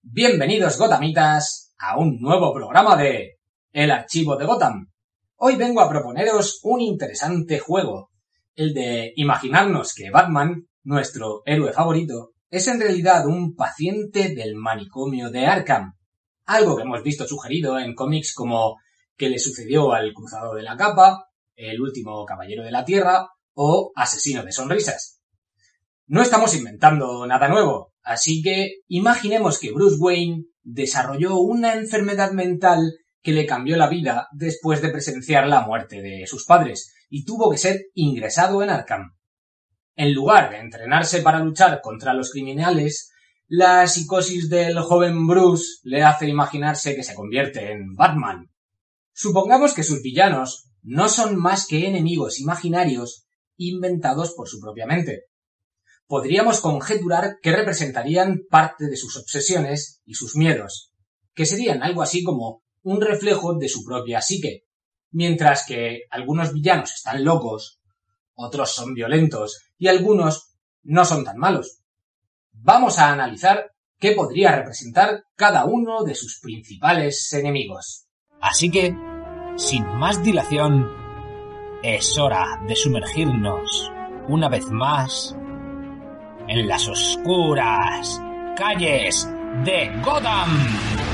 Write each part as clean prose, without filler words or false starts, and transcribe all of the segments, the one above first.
Bienvenidos Gothamitas a un nuevo programa de El Archivo de Gotham. Hoy vengo a proponeros un interesante juego, el de imaginarnos que Batman, nuestro héroe favorito, es en realidad un paciente del manicomio de Arkham, algo que hemos visto sugerido en cómics como ¿Qué le sucedió al Cruzado de la Capa?, El último Caballero de la Tierra o Asesino de Sonrisas. No estamos inventando nada nuevo, así que imaginemos que Bruce Wayne desarrolló una enfermedad mental que le cambió la vida después de presenciar la muerte de sus padres y tuvo que ser ingresado en Arkham. En lugar de entrenarse para luchar contra los criminales, la psicosis del joven Bruce le hace imaginarse que se convierte en Batman. Supongamos que sus villanos no son más que enemigos imaginarios inventados por su propia mente. Podríamos conjeturar que representarían parte de sus obsesiones y sus miedos, que serían algo así como un reflejo de su propia psique, mientras que algunos villanos están locos, otros son violentos y algunos no son tan malos. Vamos a analizar qué podría representar cada uno de sus principales enemigos. Así que, sin más dilación, es hora de sumergirnos una vez más en las oscuras calles de Gotham.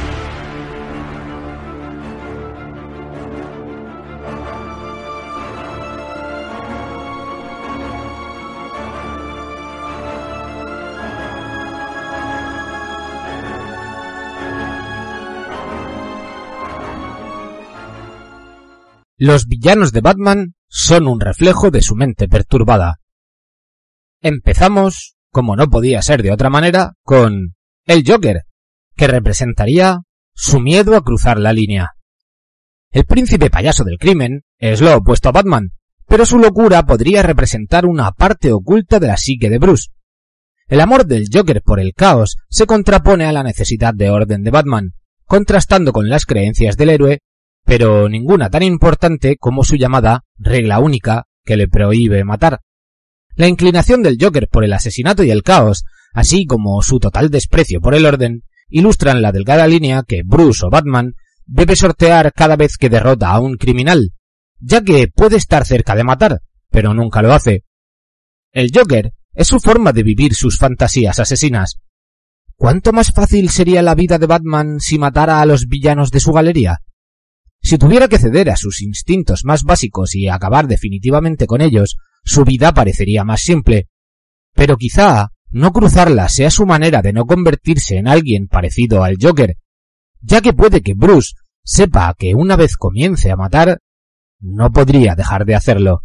Los villanos de Batman son un reflejo de su mente perturbada. Empezamos, como no podía ser de otra manera, con el Joker, que representaría su miedo a cruzar la línea. El príncipe payaso del crimen es lo opuesto a Batman, pero su locura podría representar una parte oculta de la psique de Bruce. El amor del Joker por el caos se contrapone a la necesidad de orden de Batman, contrastando con las creencias del héroe, pero ninguna tan importante como su llamada regla única que le prohíbe matar. La inclinación del Joker por el asesinato y el caos, así como su total desprecio por el orden, ilustran la delgada línea que Bruce o Batman debe sortear cada vez que derrota a un criminal, ya que puede estar cerca de matar, pero nunca lo hace. El Joker es su forma de vivir sus fantasías asesinas. ¿Cuánto más fácil sería la vida de Batman si matara a los villanos de su galería? Si tuviera que ceder a sus instintos más básicos y acabar definitivamente con ellos, su vida parecería más simple. Pero quizá no cruzarla sea su manera de no convertirse en alguien parecido al Joker, ya que puede que Bruce sepa que una vez comience a matar, no podría dejar de hacerlo.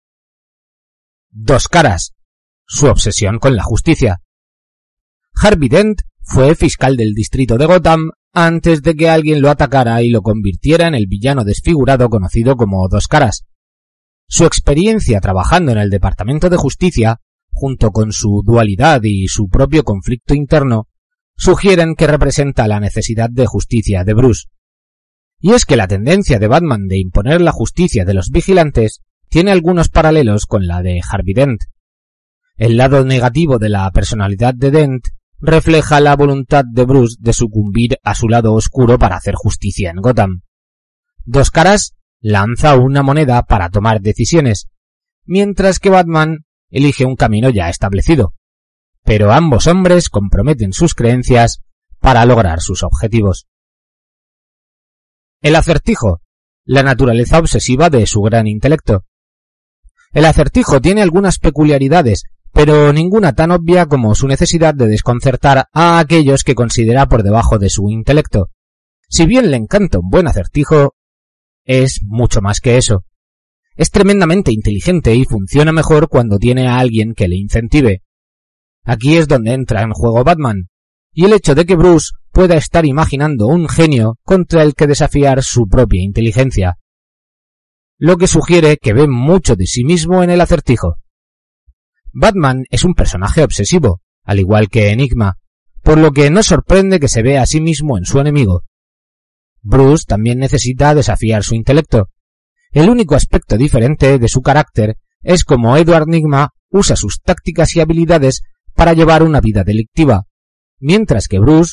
Dos caras. Su obsesión con la justicia. Harvey Dent fue fiscal del distrito de Gotham antes de que alguien lo atacara y lo convirtiera en el villano desfigurado conocido como Dos Caras. Su experiencia trabajando en el Departamento de Justicia, junto con su dualidad y su propio conflicto interno, sugieren que representa la necesidad de justicia de Bruce. Y es que la tendencia de Batman de imponer la justicia de los vigilantes tiene algunos paralelos con la de Harvey Dent. El lado negativo de la personalidad de Dent refleja la voluntad de Bruce de sucumbir a su lado oscuro para hacer justicia en Gotham. Dos Caras lanza una moneda para tomar decisiones, mientras que Batman elige un camino ya establecido. Pero ambos hombres comprometen sus creencias para lograr sus objetivos. El Acertijo, la naturaleza obsesiva de su gran intelecto. El Acertijo tiene algunas peculiaridades, pero ninguna tan obvia como su necesidad de desconcertar a aquellos que considera por debajo de su intelecto. Si bien le encanta un buen acertijo, es mucho más que eso. Es tremendamente inteligente y funciona mejor cuando tiene a alguien que le incentive. Aquí es donde entra en juego Batman, y el hecho de que Bruce pueda estar imaginando un genio contra el que desafiar su propia inteligencia, lo que sugiere que ve mucho de sí mismo en el Acertijo. Batman es un personaje obsesivo, al igual que Enigma, por lo que no sorprende que se vea a sí mismo en su enemigo. Bruce también necesita desafiar su intelecto. El único aspecto diferente de su carácter es cómo Edward Nygma usa sus tácticas y habilidades para llevar una vida delictiva, mientras que Bruce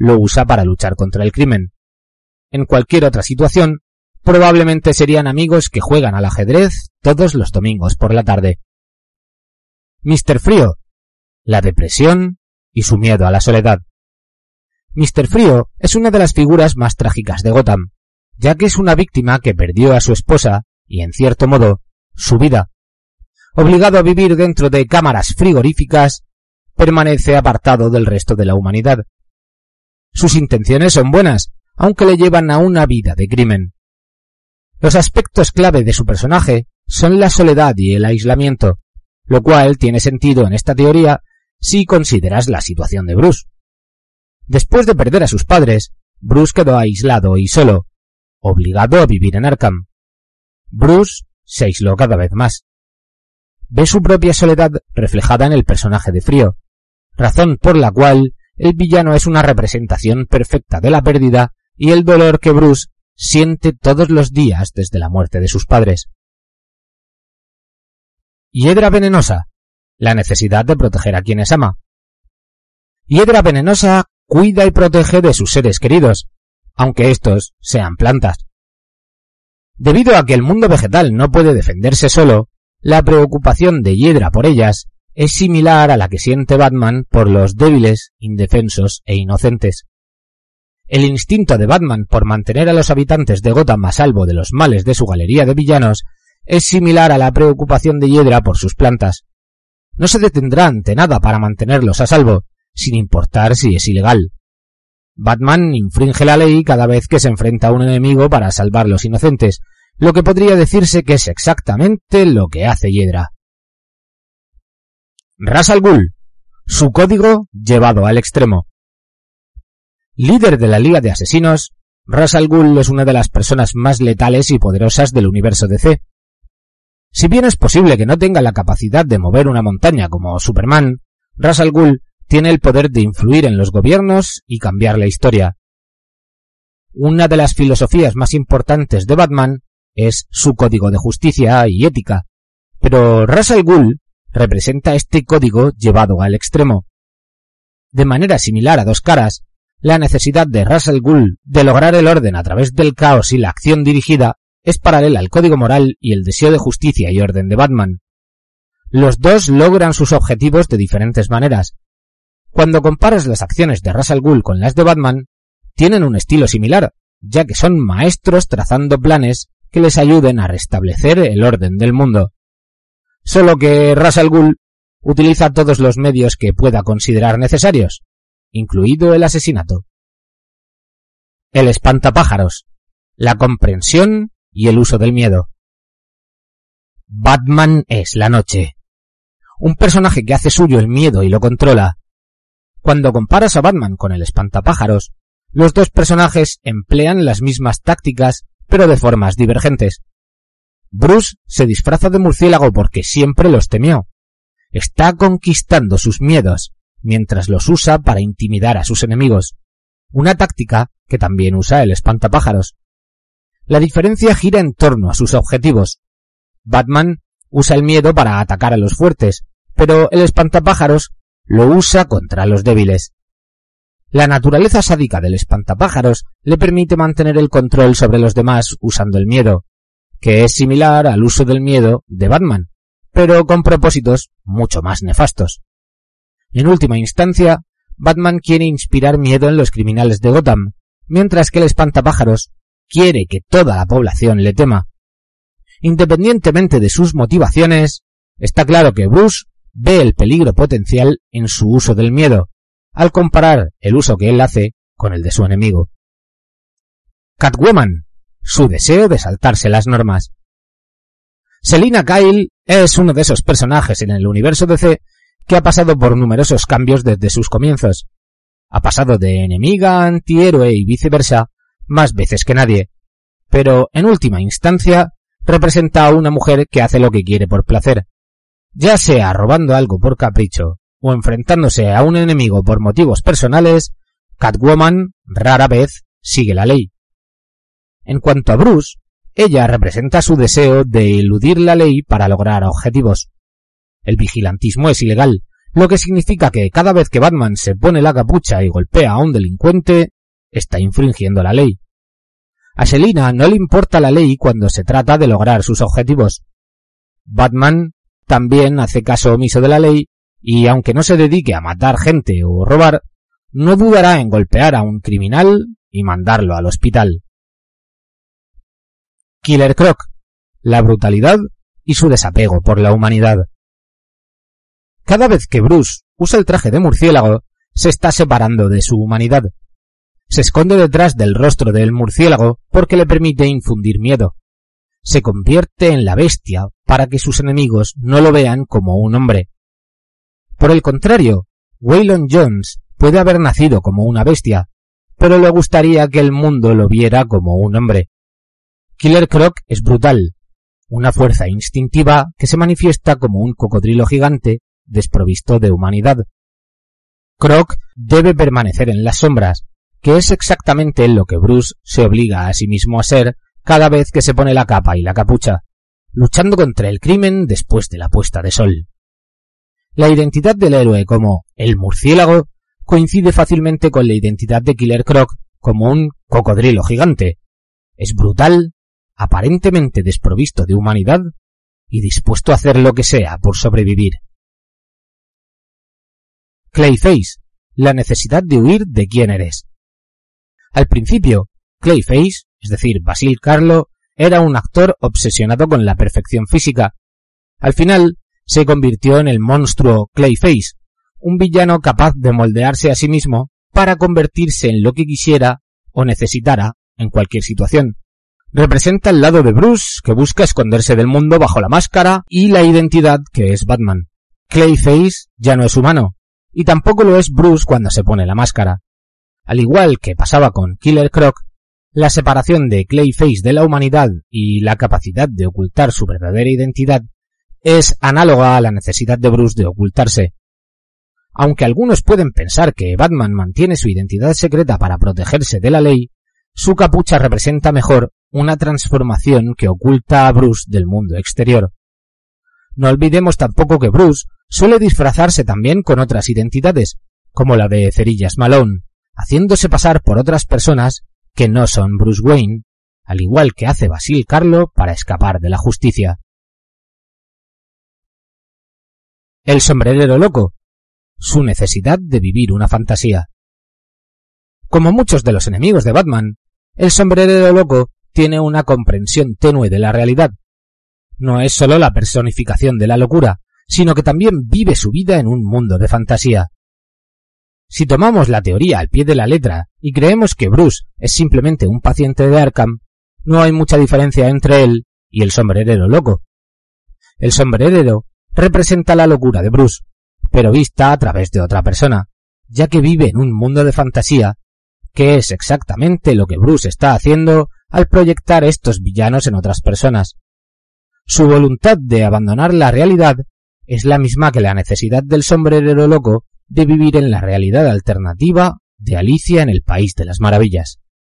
lo usa para luchar contra el crimen. En cualquier otra situación, probablemente serían amigos que juegan al ajedrez todos los domingos por la tarde. Mr. Frío, la depresión y su miedo a la soledad. Mr. Frío es una de las figuras más trágicas de Gotham, ya que es una víctima que perdió a su esposa y, en cierto modo, su vida. Obligado a vivir dentro de cámaras frigoríficas, permanece apartado del resto de la humanidad. Sus intenciones son buenas, aunque le llevan a una vida de crimen. Los aspectos clave de su personaje son la soledad y el aislamiento, lo cual tiene sentido en esta teoría si consideras la situación de Bruce. Después de perder a sus padres, Bruce quedó aislado y solo, obligado a vivir en Arkham. Bruce se aisló cada vez más. Ve su propia soledad reflejada en el personaje de Frío, razón por la cual el villano es una representación perfecta de la pérdida y el dolor que Bruce siente todos los días desde la muerte de sus padres. Hiedra venenosa, la necesidad de proteger a quienes ama. Hiedra venenosa cuida y protege de sus seres queridos, aunque estos sean plantas. Debido a que el mundo vegetal no puede defenderse solo, la preocupación de Hiedra por ellas es similar a la que siente Batman por los débiles, indefensos e inocentes. El instinto de Batman por mantener a los habitantes de Gotham a salvo de los males de su galería de villanos es similar a la preocupación de Hiedra por sus plantas. No se detendrá ante nada para mantenerlos a salvo, sin importar si es ilegal. Batman infringe la ley cada vez que se enfrenta a un enemigo para salvar a los inocentes, lo que podría decirse que es exactamente lo que hace Hiedra. Ra's al Ghul, su código llevado al extremo. Líder de la Liga de Asesinos, Ra's al Ghul es una de las personas más letales y poderosas del universo DC. Si bien es posible que no tenga la capacidad de mover una montaña como Superman, Ra's al Ghul tiene el poder de influir en los gobiernos y cambiar la historia. Una de las filosofías más importantes de Batman es su código de justicia y ética, pero Ra's al Ghul representa este código llevado al extremo. De manera similar a Dos Caras, la necesidad de Ra's al Ghul de lograr el orden a través del caos y la acción dirigida es paralela al código moral y el deseo de justicia y orden de Batman. Los dos logran sus objetivos de diferentes maneras. Cuando comparas las acciones de Ra's al Ghul con las de Batman, tienen un estilo similar, ya que son maestros trazando planes que les ayuden a restablecer el orden del mundo. Solo que Ra's al Ghul utiliza todos los medios que pueda considerar necesarios, incluido el asesinato. El espantapájaros, la comprensión y el uso del miedo. Batman es la noche. Un personaje que hace suyo el miedo y lo controla. Cuando comparas a Batman con el espantapájaros, los dos personajes emplean las mismas tácticas, pero de formas divergentes. Bruce se disfraza de murciélago porque siempre los temió. Está conquistando sus miedos, mientras los usa para intimidar a sus enemigos. Una táctica que también usa el espantapájaros. La diferencia gira en torno a sus objetivos. Batman usa el miedo para atacar a los fuertes, pero el espantapájaros lo usa contra los débiles. La naturaleza sádica del espantapájaros le permite mantener el control sobre los demás usando el miedo, que es similar al uso del miedo de Batman, pero con propósitos mucho más nefastos. En última instancia, Batman quiere inspirar miedo en los criminales de Gotham, mientras que el espantapájaros quiere que toda la población le tema. Independientemente de sus motivaciones, está claro que Bruce ve el peligro potencial en su uso del miedo, al comparar el uso que él hace con el de su enemigo. Catwoman, su deseo de saltarse las normas. Selina Kyle es uno de esos personajes en el universo DC que ha pasado por numerosos cambios desde sus comienzos. Ha pasado de enemiga a antihéroe y viceversa más veces que nadie, pero en última instancia representa a una mujer que hace lo que quiere por placer, ya sea robando algo por capricho o enfrentándose a un enemigo por motivos personales. Catwoman rara vez sigue la ley. En cuanto a Bruce, ella representa su deseo de eludir la ley para lograr objetivos. El vigilantismo es ilegal, lo que significa que cada vez que Batman se pone la capucha y golpea a un delincuente, está infringiendo la ley. A Selina no le importa la ley cuando se trata de lograr sus objetivos. Batman también hace caso omiso de la ley y, aunque no se dedique a matar gente o robar, no dudará en golpear a un criminal y mandarlo al hospital. Killer Croc, la brutalidad y su desapego por la humanidad. Cada vez que Bruce usa el traje de murciélago, se está separando de su humanidad. Se esconde detrás del rostro del murciélago porque le permite infundir miedo. Se convierte en la bestia para que sus enemigos no lo vean como un hombre. Por el contrario, Waylon Jones puede haber nacido como una bestia, pero le gustaría que el mundo lo viera como un hombre. Killer Croc es brutal, una fuerza instintiva que se manifiesta como un cocodrilo gigante desprovisto de humanidad. Croc debe permanecer en las sombras, que es exactamente lo que Bruce se obliga a sí mismo a ser cada vez que se pone la capa y la capucha, luchando contra el crimen después de la puesta de sol. La identidad del héroe como el murciélago coincide fácilmente con la identidad de Killer Croc como un cocodrilo gigante. Es brutal, aparentemente desprovisto de humanidad y dispuesto a hacer lo que sea por sobrevivir. Clayface, la necesidad de huir de quién eres. Al principio, Clayface, es decir, Basil Karlo, era un actor obsesionado con la perfección física. Al final, se convirtió en el monstruo Clayface, un villano capaz de moldearse a sí mismo para convertirse en lo que quisiera o necesitara en cualquier situación. Representa el lado de Bruce, que busca esconderse del mundo bajo la máscara y la identidad que es Batman. Clayface ya no es humano, y tampoco lo es Bruce cuando se pone la máscara. Al igual que pasaba con Killer Croc, la separación de Clayface de la humanidad y la capacidad de ocultar su verdadera identidad es análoga a la necesidad de Bruce de ocultarse. Aunque algunos pueden pensar que Batman mantiene su identidad secreta para protegerse de la ley, su capucha representa mejor una transformación que oculta a Bruce del mundo exterior. No olvidemos tampoco que Bruce suele disfrazarse también con otras identidades, como la de Cerillas Malone, haciéndose pasar por otras personas que no son Bruce Wayne, al igual que hace Basil Karlo para escapar de la justicia. El sombrerero loco, su necesidad de vivir una fantasía. Como muchos de los enemigos de Batman, el sombrerero loco tiene una comprensión tenue de la realidad. No es solo la personificación de la locura, sino que también vive su vida en un mundo de fantasía. Si tomamos la teoría al pie de la letra y creemos que Bruce es simplemente un paciente de Arkham, no hay mucha diferencia entre él y el sombrerero loco. El sombrerero representa la locura de Bruce, pero vista a través de otra persona, ya que vive en un mundo de fantasía, que es exactamente lo que Bruce está haciendo al proyectar estos villanos en otras personas. Su voluntad de abandonar la realidad es la misma que la necesidad del sombrerero loco de vivir en la realidad alternativa de Alicia en el País de las Maravillas.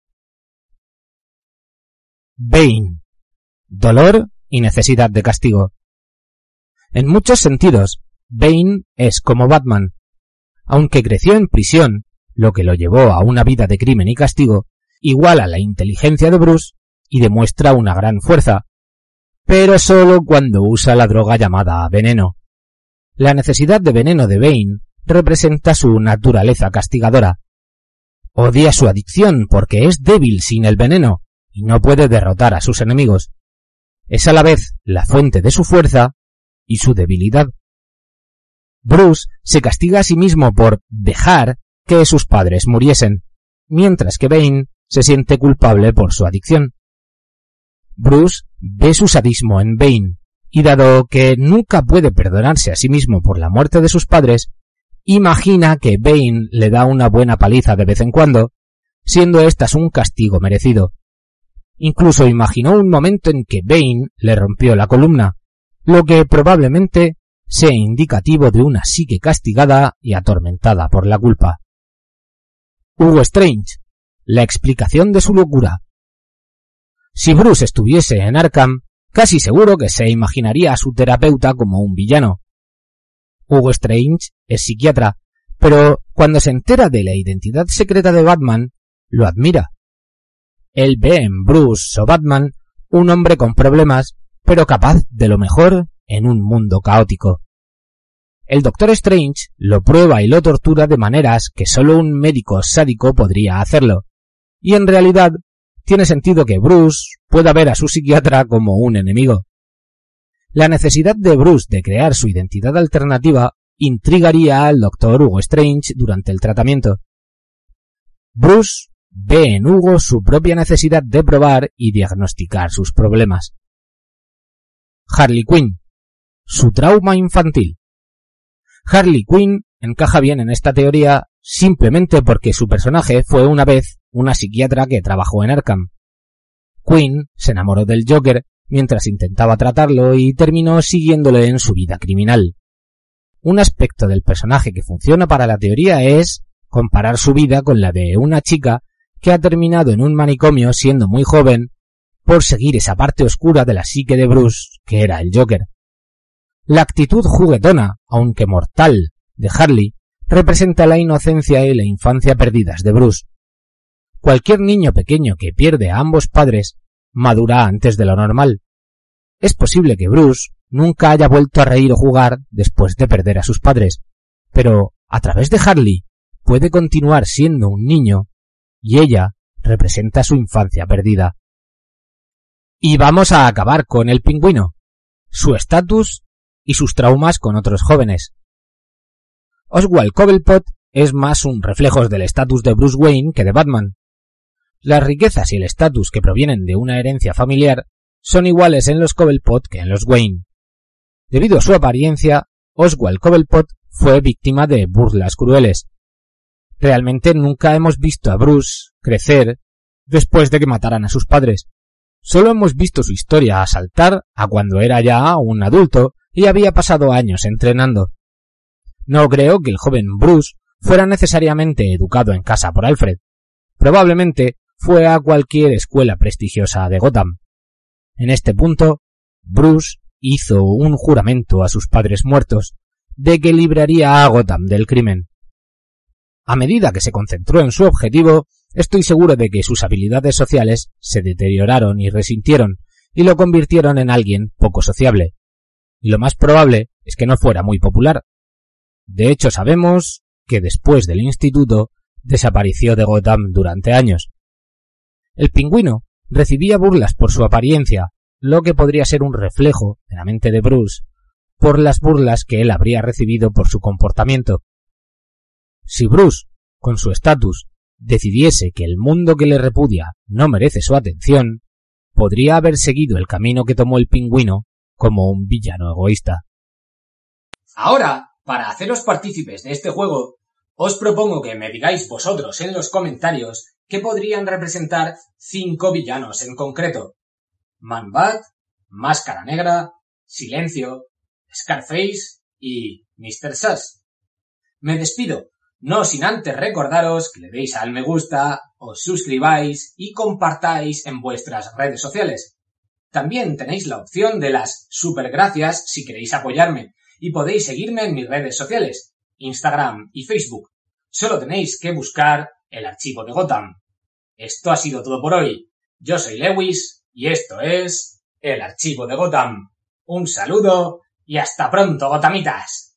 Bane. Dolor y necesidad de castigo. En muchos sentidos, Bane es como Batman. Aunque creció en prisión, lo que lo llevó a una vida de crimen y castigo, iguala la inteligencia de Bruce y demuestra una gran fuerza, pero solo cuando usa la droga llamada veneno. La necesidad de veneno de Bane representa su naturaleza castigadora. Odia su adicción porque es débil sin el veneno y no puede derrotar a sus enemigos. Es a la vez la fuente de su fuerza y su debilidad. Bruce se castiga a sí mismo por dejar que sus padres muriesen, mientras que Bane se siente culpable por su adicción. Bruce ve su sadismo en Bane, y dado que nunca puede perdonarse a sí mismo por la muerte de sus padres, imagina que Bane le da una buena paliza de vez en cuando, siendo estas un castigo merecido. Incluso imaginó un momento en que Bane le rompió la columna, lo que probablemente sea indicativo de una psique castigada y atormentada por la culpa. Hugo Strange, la explicación de su locura. Si Bruce estuviese en Arkham, casi seguro que se imaginaría a su terapeuta como un villano. Hugo Strange es psiquiatra, pero cuando se entera de la identidad secreta de Batman, lo admira. Él ve en Bruce o Batman un hombre con problemas, pero capaz de lo mejor en un mundo caótico. El Doctor Strange lo prueba y lo tortura de maneras que solo un médico sádico podría hacerlo, y en realidad tiene sentido que Bruce pueda ver a su psiquiatra como un enemigo. La necesidad de Bruce de crear su identidad alternativa intrigaría al Dr. Hugo Strange durante el tratamiento. Bruce ve en Hugo su propia necesidad de probar y diagnosticar sus problemas. Harley Quinn, su trauma infantil. Harley Quinn encaja bien en esta teoría simplemente porque su personaje fue una vez una psiquiatra que trabajó en Arkham. Quinn se enamoró del Joker mientras intentaba tratarlo y terminó siguiéndole en su vida criminal. Un aspecto del personaje que funciona para la teoría es comparar su vida con la de una chica que ha terminado en un manicomio siendo muy joven por seguir esa parte oscura de la psique de Bruce que era el Joker. La actitud juguetona, aunque mortal, de Harley representa la inocencia y la infancia perdidas de Bruce. Cualquier niño pequeño que pierde a ambos padres madura antes de lo normal. Es posible que Bruce nunca haya vuelto a reír o jugar después de perder a sus padres, pero a través de Harley puede continuar siendo un niño y ella representa su infancia perdida. Y vamos a acabar con el Pingüino, su estatus y sus traumas con otros jóvenes. Oswald Cobblepot es más un reflejo del estatus de Bruce Wayne que de Batman. Las riquezas y el estatus que provienen de una herencia familiar son iguales en los Cobblepot que en los Wayne. Debido a su apariencia, Oswald Cobblepot fue víctima de burlas crueles. Realmente nunca hemos visto a Bruce crecer después de que mataran a sus padres. Solo hemos visto su historia saltar a cuando era ya un adulto y había pasado años entrenando. No creo que el joven Bruce fuera necesariamente educado en casa por Alfred. Probablemente fue a cualquier escuela prestigiosa de Gotham. En este punto, Bruce hizo un juramento a sus padres muertos de que libraría a Gotham del crimen. A medida que se concentró en su objetivo, estoy seguro de que sus habilidades sociales se deterioraron y resintieron y lo convirtieron en alguien poco sociable. Y lo más probable es que no fuera muy popular. De hecho, sabemos que después del instituto desapareció de Gotham durante años. El Pingüino recibía burlas por su apariencia, lo que podría ser un reflejo de la mente de Bruce por las burlas que él habría recibido por su comportamiento. Si Bruce, con su estatus, decidiese que el mundo que le repudia no merece su atención, podría haber seguido el camino que tomó el Pingüino como un villano egoísta. Ahora, para haceros partícipes de este juego, os propongo que me digáis vosotros en los comentarios qué podrían representar 5 villanos en concreto. Man-Bat, Máscara Negra, Silencio, Scarface y Mr. Sass. Me despido, no sin antes recordaros que le deis al me gusta, os suscribáis y compartáis en vuestras redes sociales. También tenéis la opción de las supergracias si queréis apoyarme y podéis seguirme en mis redes sociales, Instagram y Facebook. Solo tenéis que buscar el archivo de Gotham. Esto ha sido todo por hoy. Yo soy Lewis y esto es el archivo de Gotham. Un saludo y hasta pronto, Gothamitas.